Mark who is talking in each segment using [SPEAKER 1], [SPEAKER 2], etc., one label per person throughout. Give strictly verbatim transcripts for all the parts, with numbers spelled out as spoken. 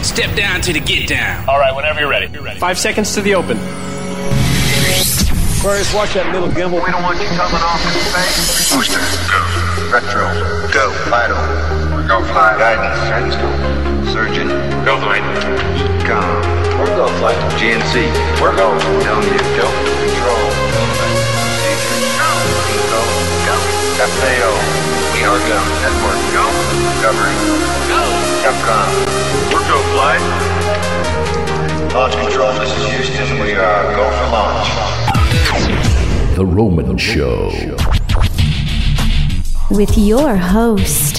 [SPEAKER 1] Step down to the get down.
[SPEAKER 2] All right, whenever you're ready. You're ready.
[SPEAKER 3] Five seconds to the open. Aquarius, watch that little gimbal.
[SPEAKER 4] We don't want you coming off in space. Booster, go. Retro, go. Vital, go flight. Guidance, guidance, go. Surgeon, go flight. Econ, we're go flight. G N C, we're go. Telling you, go. Control, procedure, go. Go, go. F A O, we are go. Network, go. Covering, go. Capcom, we're go flight. Launch control, this is Houston. We are go for launch.
[SPEAKER 5] The Roman Show.
[SPEAKER 6] With your host,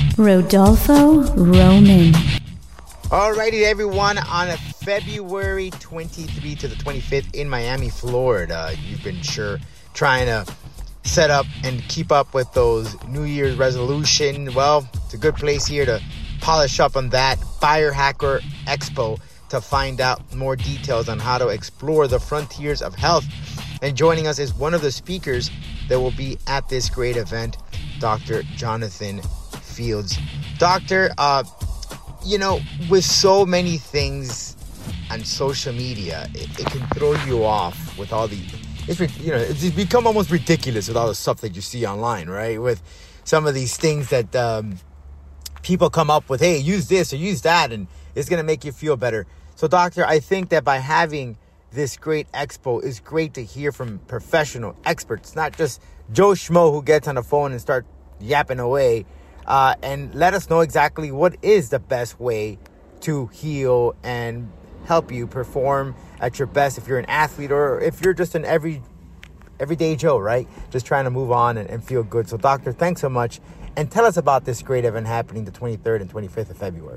[SPEAKER 6] Rodolfo Roman.
[SPEAKER 7] Alrighty, everyone, on a February twenty-third to the twenty-fifth in Miami, Florida. You've been sure trying to set up and keep up with those New Year's resolution. Well, it's a good place here to polish up on that. Biohacker Expo to find out more details on how to explore the frontiers of health. And joining us is one of the speakers that will be at this great event, Doctor Jonathan Fields. Doctor, uh, you know, with so many things on social media, it, it can throw you off with all the, it's, you know, it's become almost ridiculous with all the stuff that you see online, right? With some of these things that um, people come up with, hey, use this or use that, and it's going to make you feel better. So, Doctor, I think that by having this great expo, is great to hear from professional experts, not just Joe Schmo who gets on the phone and start yapping away, uh, and let us know exactly what is the best way to heal and help you perform at your best if you're an athlete or if you're just an every everyday Joe, right? Just trying to move on and, and feel good. So, Doctor, thanks so much. And tell us about this great event happening the twenty-third and twenty-fifth of February.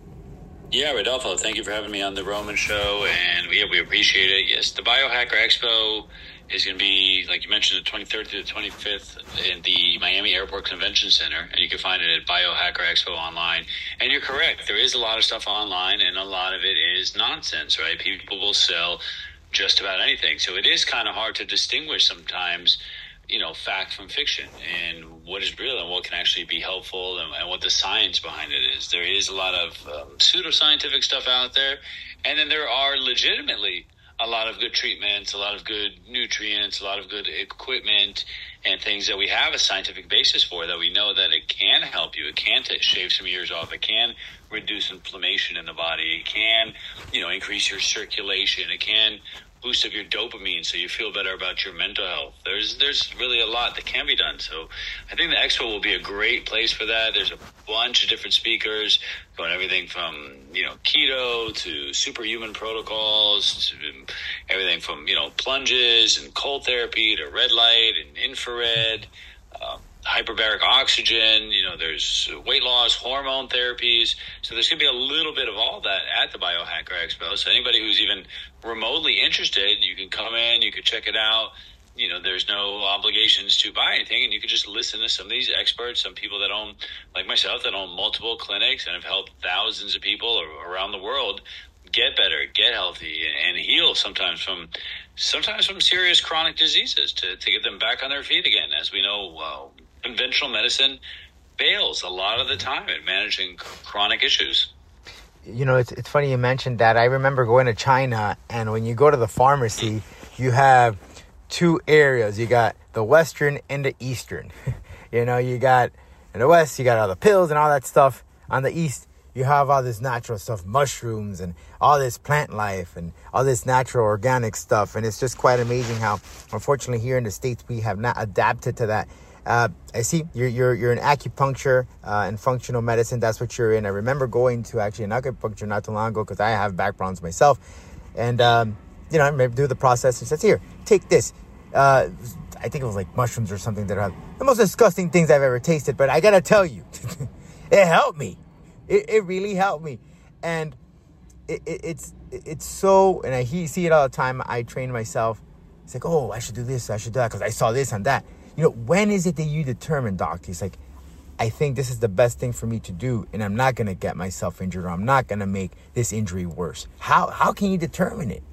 [SPEAKER 8] Yeah, Rodolfo, thank you for having me on the Roman Show, and yeah, we appreciate it. Yes, the Biohacker Expo is going to be, like you mentioned, the twenty-third to the twenty-fifth in the Miami Airport Convention Center, and you can find it at Biohacker Expo online. And you're correct, there is a lot of stuff online, and a lot of it is nonsense, right? People will sell just about anything, so it is kind of hard to distinguish sometimes, you know, fact from fiction, and what is real and what can actually be helpful, and, and what the science behind it is. There is a lot of um, pseudoscientific stuff out there, and then there are legitimately a lot of good treatments, a lot of good nutrients, a lot of good equipment, and things that we have a scientific basis for, that we know that it can help you. It can t- shave some years off. It can reduce inflammation in the body. It can, you know, increase your circulation. It can boost up your dopamine so you feel better about your mental health. There's there's really a lot that can be done. So I think the expo will be a great place for that. There's a bunch of different speakers going everything from, you know, keto to superhuman protocols to everything from, you know, plunges and cold therapy to red light and infrared, um, hyperbaric oxygen, you know, there's weight loss, hormone therapies. So there's going to be a little bit of all that at the Biohacker Expo. So anybody who's even remotely interested, you can come in, you can check it out. You know, there's no obligations to buy anything, and you can just listen to some of these experts, some people that own, like myself, that own multiple clinics and have helped thousands of people around the world get better, get healthy, and heal sometimes from sometimes from serious chronic diseases to, to get them back on their feet again. As we know, well, conventional medicine fails a lot of the time at managing chronic issues.
[SPEAKER 7] You know, it's it's funny you mentioned that. I remember going to China, and when you go to the pharmacy, you have two areas. You got the Western and the Eastern. You know, you got in the West, you got all the pills and all that stuff. On the East, you have all this natural stuff, mushrooms and all this plant life and all this natural organic stuff. And it's just quite amazing how, unfortunately, here in the States, we have not adapted to that. Uh, I see you're you're you're in acupuncture uh, and functional medicine. That's what you're in. I remember going to actually an acupuncture not too long ago because I have back problems myself, and um, you know, I remember do the process. It says, "Here, take this." Uh, I think it was like mushrooms or something that are the most disgusting things I've ever tasted. But I gotta tell you, it helped me. It it really helped me, and it, it it's it's so. And I see it all the time. I train myself. It's like, oh, I should do this. I should do that because I saw this and that. You know, when is it that you determine, doctor? It's like, I think this is the best thing for me to do, and I'm not going to get myself injured, or I'm not going to make this injury worse. How how can you determine it?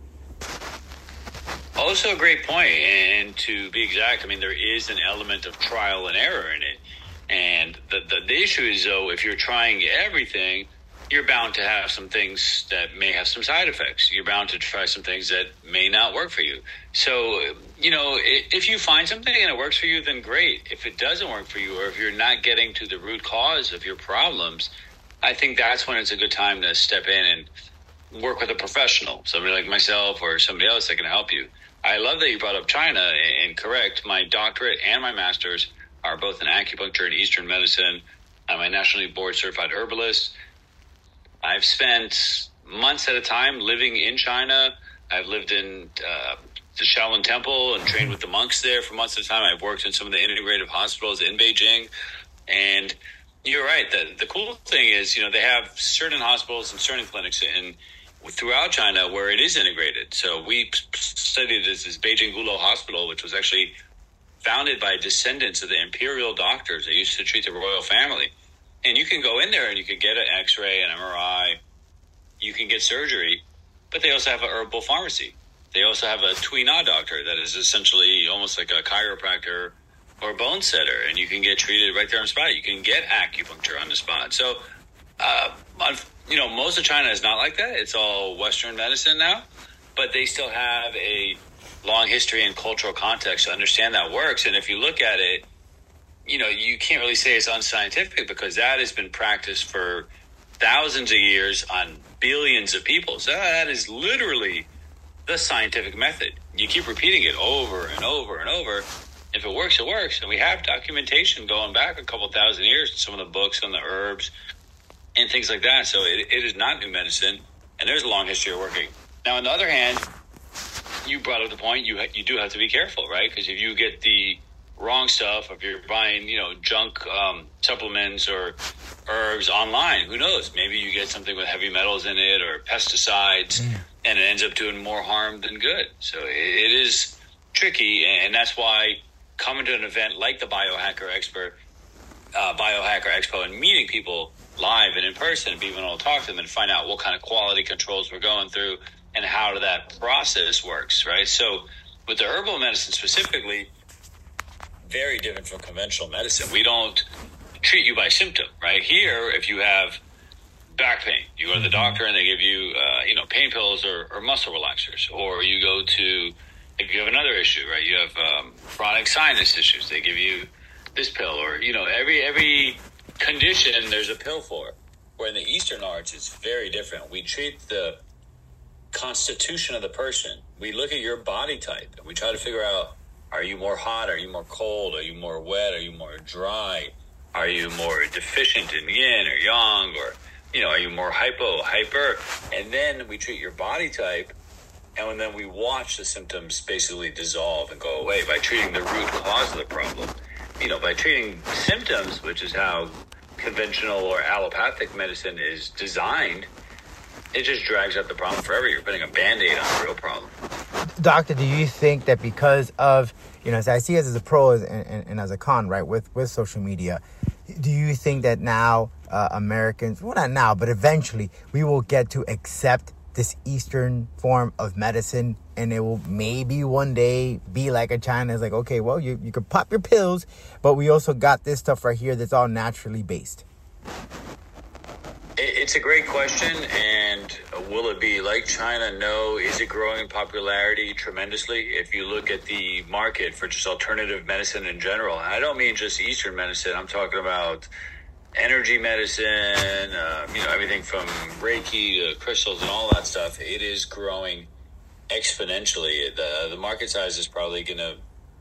[SPEAKER 8] Also a great point. And to be exact, I mean, there is an element of trial and error in it. And the, the, the issue is, though, if you're trying everything, you're bound to have some things that may have some side effects. You're bound to try some things that may not work for you. So, you know, if you find something and it works for you, then great. If it doesn't work for you, or if you're not getting to the root cause of your problems, I think that's when it's a good time to step in and work with a professional, somebody like myself or somebody else that can help you. I love that you brought up China, and correct, my doctorate and my master's are both in acupuncture and Eastern medicine. I'm a nationally board certified herbalist. I've spent months at a time living in China. I've lived in uh, the Shaolin Temple and trained with the monks there for months at a time. I've worked in some of the integrative hospitals in Beijing. And you're right. The, the cool thing is, you know, they have certain hospitals and certain clinics in throughout China where it is integrated. So we studied this, this Beijing Gulo Hospital, which was actually founded by descendants of the imperial doctors that used to treat the royal family. And you can go in there and you can get an x-ray, an M R I, you can get surgery, but they also have a herbal pharmacy. They also have a Tui Na doctor that is essentially almost like a chiropractor or a bone setter, and you can get treated right there on the spot. You can get acupuncture on the spot. So, uh, you know, most of China is not like that. It's all Western medicine now, but they still have a long history and cultural context to understand that works. And if you look at it, you know, you can't really say it's unscientific because that has been practiced for thousands of years on billions of people. So that is literally the scientific method. You keep repeating it over and over and over. If it works, it works. And we have documentation going back a couple thousand years, some of the books on the herbs and things like that. So it, it is not new medicine, and there's a long history of working. Now, on the other hand, you brought up the point, you you do have to be careful, right? Because if you get the wrong stuff, if you're buying, you know, junk um, supplements or herbs online, who knows? Maybe you get something with heavy metals in it or pesticides, mm. and it ends up doing more harm than good. So it, it is tricky, and that's why coming to an event like the Biohacker Expo, uh, Biohacker Expo, and meeting people live and in person, and being able to talk to them and find out what kind of quality controls we're going through and how that process works, right? So with the herbal medicine specifically, very different from conventional medicine. We don't treat you by symptom, right? Here, if you have back pain, you go to the doctor and they give you, uh, you know, pain pills or, or muscle relaxers. Or you go to, if you have another issue, right? You have um, chronic sinus issues. They give you this pill, or, you know, every every condition there's a pill for. Where in the Eastern arts, it's very different. We treat the constitution of the person. We look at your body type and we try to figure out, are you more hot? Are you more cold? Are you more wet? Are you more dry? Are you more deficient in yin or yang? Or, you know, are you more hypo, hyper? And then we treat your body type, and then we watch the symptoms basically dissolve and go away by treating the root cause of the problem. You know, by treating symptoms, which is how conventional or allopathic medicine is designed, it just drags out the problem forever. You're putting a Band-Aid on a real problem.
[SPEAKER 7] Doctor, do you think that because of, you know, so I see it as a pro and, and, and as a con, right, with, with social media, do you think that now uh, Americans, well, not now, but eventually we will get to accept this Eastern form of medicine, and it will maybe one day be like a China? It's like, okay, well, you, you can pop your pills, but we also got this stuff right here that's all naturally based.
[SPEAKER 8] It's a great question, and will it be like China? No. Is it growing in popularity tremendously? If you look at the market for just alternative medicine in general, I don't mean just Eastern medicine. I'm talking about energy medicine, uh, you know, everything from Reiki to crystals and all that stuff. It is growing exponentially. The the market size is probably going to,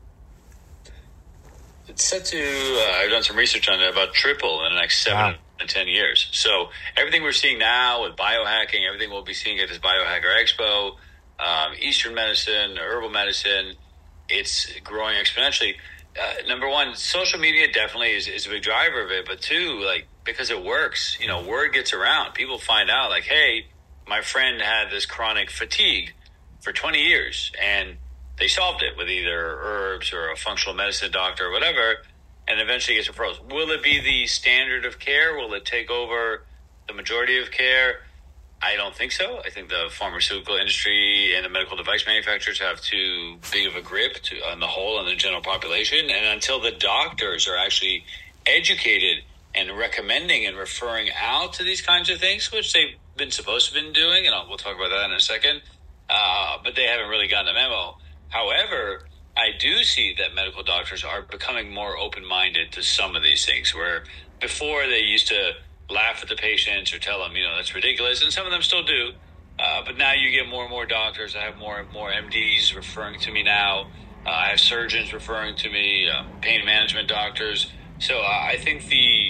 [SPEAKER 8] it's set to, uh, I've done some research on it, about triple in the next seven wow. in ten years. So everything we're seeing now with biohacking, everything we'll be seeing at this Biohacker Expo, um, Eastern medicine, herbal medicine, it's growing exponentially. Uh, number one, social media definitely is, is a big driver of it. But two, like, because it works, you know, word gets around. People find out, like, hey, my friend had this chronic fatigue for twenty years, and they solved it with either herbs or a functional medicine doctor or whatever, and eventually gets referrals. Will it be the standard of care? Will it take over the majority of care? I don't think so. I think the pharmaceutical industry and the medical device manufacturers have too big of a grip to, on the whole, on the general population. And until the doctors are actually educated and recommending and referring out to these kinds of things, which they've been supposed to have been doing, and I'll, we'll talk about that in a second, uh, but they haven't really gotten the memo. However, I do see that medical doctors are becoming more open-minded to some of these things, where before they used to laugh at the patients or tell them, you know, that's ridiculous, and some of them still do. Uh, but now you get more and more doctors. I have more and more M Ds referring to me now. Uh, I have surgeons referring to me, uh, pain management doctors. So uh, I think the,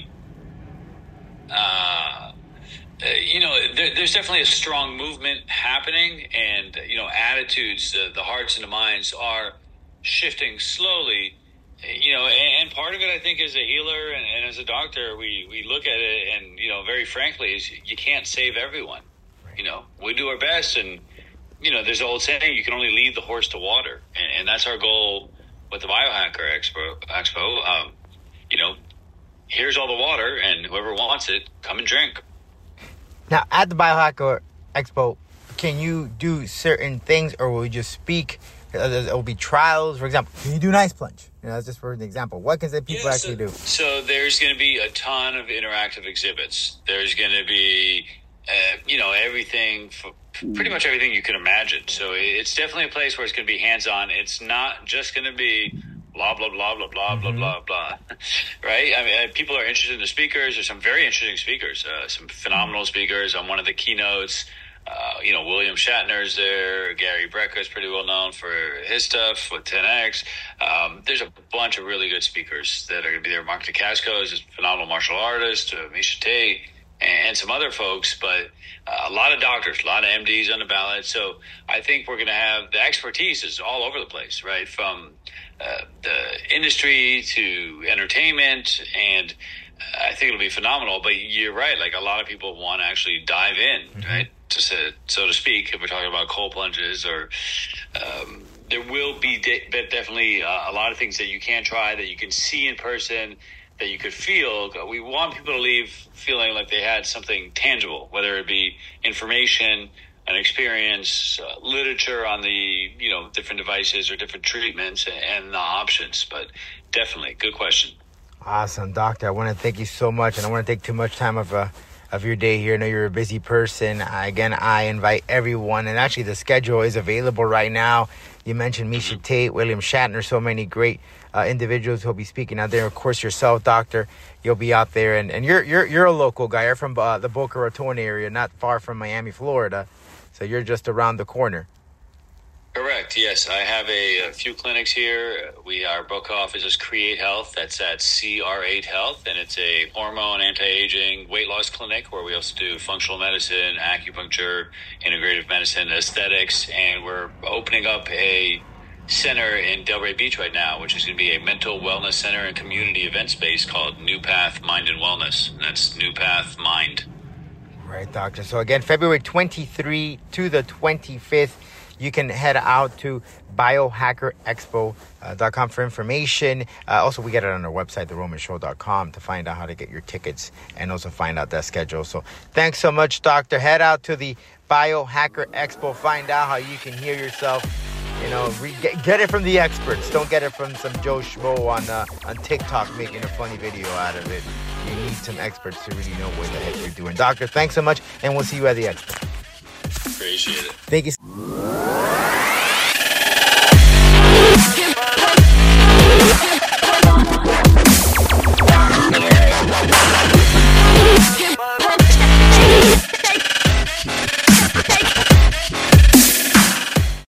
[SPEAKER 8] uh, uh, you know, there, there's definitely a strong movement happening, and, you know, attitudes, uh, the hearts and the minds are shifting slowly. You know, and, and part of it, I think, as a healer and, and as a doctor, we, we look at it and, you know, very frankly, is you can't save everyone. You know, we do our best, and, you know, there's an old saying, you can only lead the horse to water. And, and that's our goal with the Biohacker Expo. Expo. Um, you know, here's all the water, and whoever wants it, come and drink.
[SPEAKER 7] Now, at the Biohacker Expo, can you do certain things, or will you just speak? There will be trials, for example. Can you do an ice plunge? You know, that's just for an example. What can people yeah, actually
[SPEAKER 8] so,
[SPEAKER 7] do?
[SPEAKER 8] So there's going to be a ton of interactive exhibits. There's going to be, uh, you know, everything, for, pretty much everything you can imagine. So it's definitely a place where it's going to be hands-on. It's not just going to be blah, blah, blah, blah, blah, mm-hmm. blah, blah, blah. Right? I mean, people are interested in the speakers. There's some very interesting speakers, uh, some phenomenal mm-hmm. speakers on one of the keynotes. Uh, you know, William Shatner's there. Gary Brecka is pretty well known for his stuff with ten X. Um, there's a bunch of really good speakers that are going to be there. Mark Dacascos is a phenomenal martial artist, uh, Misha Tate, and some other folks. But uh, a lot of doctors, a lot of M Ds on the ballot. So I think we're going to have the expertise is all over the place, right? From uh, the industry to entertainment, and I think it'll be phenomenal. But you're right. Like, a lot of people want to actually dive in, mm-hmm. right? To say, so to speak, if we're talking about cold plunges, or um, there will be de- definitely uh, a lot of things that you can try, that you can see in person, that you could feel. We want people to leave feeling like they had something tangible, whether it be information, an experience, uh, literature on the, you know, different devices or different treatments and the options. But definitely, good question.
[SPEAKER 7] Awesome, Doctor. I want to thank you so much, and I want to take too much time of uh, of your day here. I know you're a busy person. Uh, again, I invite everyone, and actually the schedule is available right now. You mentioned Misha Tate, William Shatner, so many great uh, individuals who'll be speaking out there. Of course, yourself, Doctor, you'll be out there, and, and you're you're you're a local guy. You're from uh, the Boca Raton area, not far from Miami, Florida. So you're just around the corner.
[SPEAKER 8] Correct. Yes, I have a, a few clinics here. We our book office is Create Health. That's at C R eight Health, and it's a hormone, anti-aging, weight loss clinic where we also do functional medicine, acupuncture, integrative medicine, aesthetics, and we're opening up a center in Delray Beach right now, which is going to be a mental wellness center and community event space called New Path Mind and Wellness, and that's New Path Mind.
[SPEAKER 7] Right, Doctor. So again, February twenty-third to the twenty-fifth. You can head out to biohacker expo dot com for information. Uh, also, we get it on our website, the roman show dot com, to find out how to get your tickets and also find out that schedule. So thanks so much, Doctor. Head out to the Biohacker Expo. Find out how you can heal yourself. You know, re- get, get it from the experts. Don't get it from some Joe Schmo on, uh, on TikTok making a funny video out of it. You need some experts to really know what the heck you're doing. Doctor, thanks so much, and we'll see you at the expo.
[SPEAKER 8] Appreciate it.
[SPEAKER 7] Thank you.